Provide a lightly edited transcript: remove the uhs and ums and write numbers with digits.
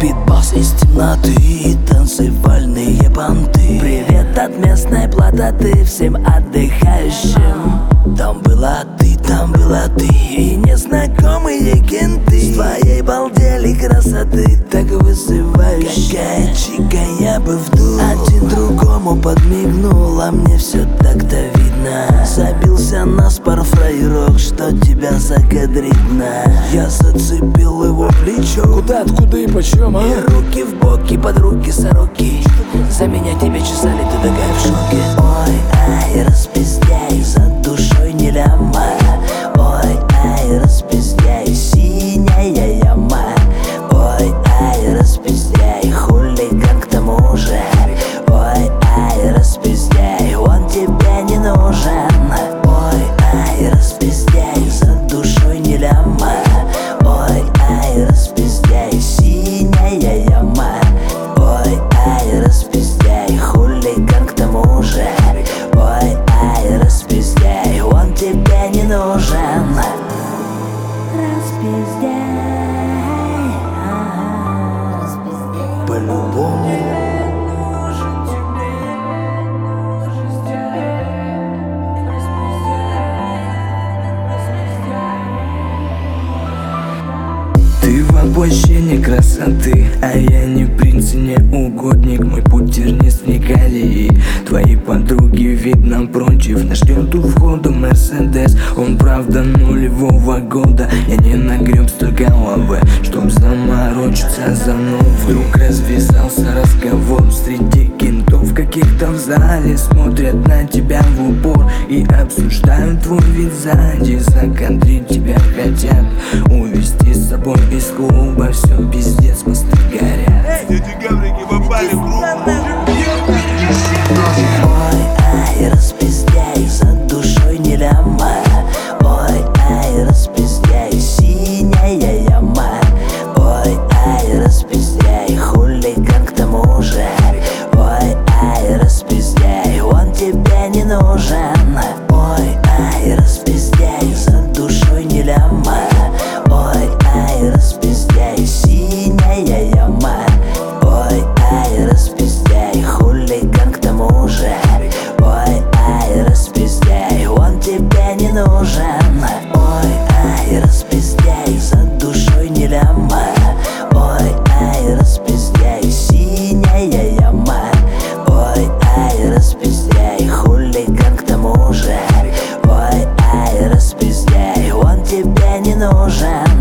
Битбокс из темноты и танцевальные банты. Привет от местной платоты всем отдыхающим. Там была ты и незнакомые кенты. С твоей балдели красоты так вызывающей. Какая чика, я бы вдул. Один другому подмигнул, а мне все так-то видно. Забился на спор фраерок, что тебя закадрить-на. Я зацепил его плечо. Куда, откуда и почем, а? И руки в боки, под руки сороки. За меня тебя чесали, ты такая в шоке. Ой, ай, распиздяй, за душой не ляма. Ой, ай, распиздяй, синяя яма. Ой, ай, распиздяй, хулиган к тому же. Ой, ай, распиздяй, он тебе не нужен. Ой, ай, распиздяй, за душой не ляма. Ой, ай, распиздяй, синяя яма. Ой, ай, распиздяй, хулиган к тому же. Ой, ай, распиздяй, он тебе не нужен. Распиздяй, по-любому. Ты воплощение красоты, а я не принц и не угодник. Мой путь тернист в колеи. Твои подруги, видно, против. Нас ждет у входа Мерседес. Он правда нулевого года. Я не нагреб столько лавы, чтоб заморочиться за новый. Вдруг развязался разговор среди кентов. Каких-то в зале смотрят на тебя в упор и обсуждают твой вид сзади. Закадрить тебя хотят, увести с собой из клуба. Все пиздец, мосты горят. Эти гаврики попали в группу. Ой, ай, распиздяй, за душой не ляма. Ой, ай, распиздяй, синяя яма. Ой, ай, распиздяй, хулиган к тому же. Ой, ай, распиздяй, он тебе не нужен. Ой, ай, распиздяй, за душой не ляма. Ой, ай, распиздяй, синяя яма. Ой, ай, распиздяй, хулиган к тому же. Ой, ай, распиздяй, он тебе не нужен. Ой, ай, распиздяй, за душой не ляма. Ой, ай, распиздяй, синяя яма. Ой, ай, распиздяй, хулиган к тому же. Ой, ай, распиздяй, он тебе не нужен.